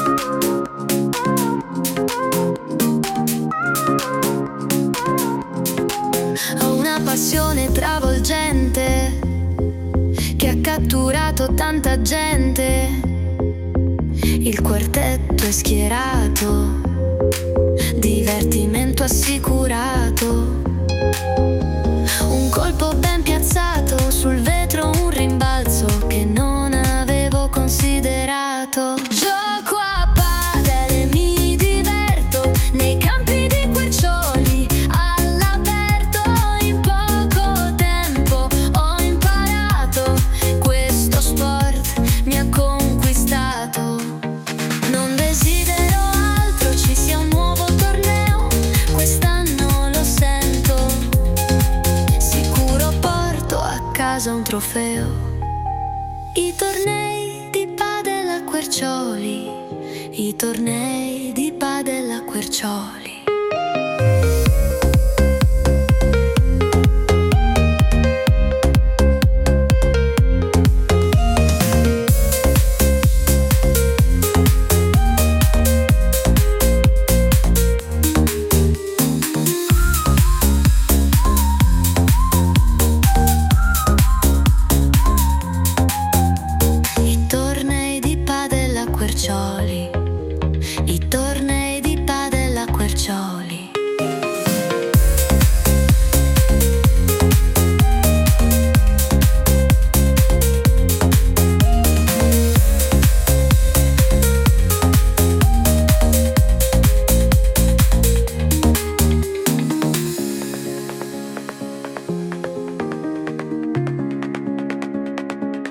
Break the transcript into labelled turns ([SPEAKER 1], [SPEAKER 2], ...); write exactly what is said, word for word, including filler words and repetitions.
[SPEAKER 1] Ho una passione travolgente che ha catturato tanta gente. Il quartetto è schierato, divertimento assicurato. Un colpo ben piazzato sul vetro, un rimbalzo che non avevo considerato. Gioco a padel e mi diverto nei campi di quercioli all'aperto. In poco tempo ho imparato, questo sport mi ha conquistato. Non desidero altro, ci sia un nuovo torneo, quest'anno lo sento. Sicuro porto a casa un trofeo. I tornei di padel a quercioli, i tornei di padel a quercioli.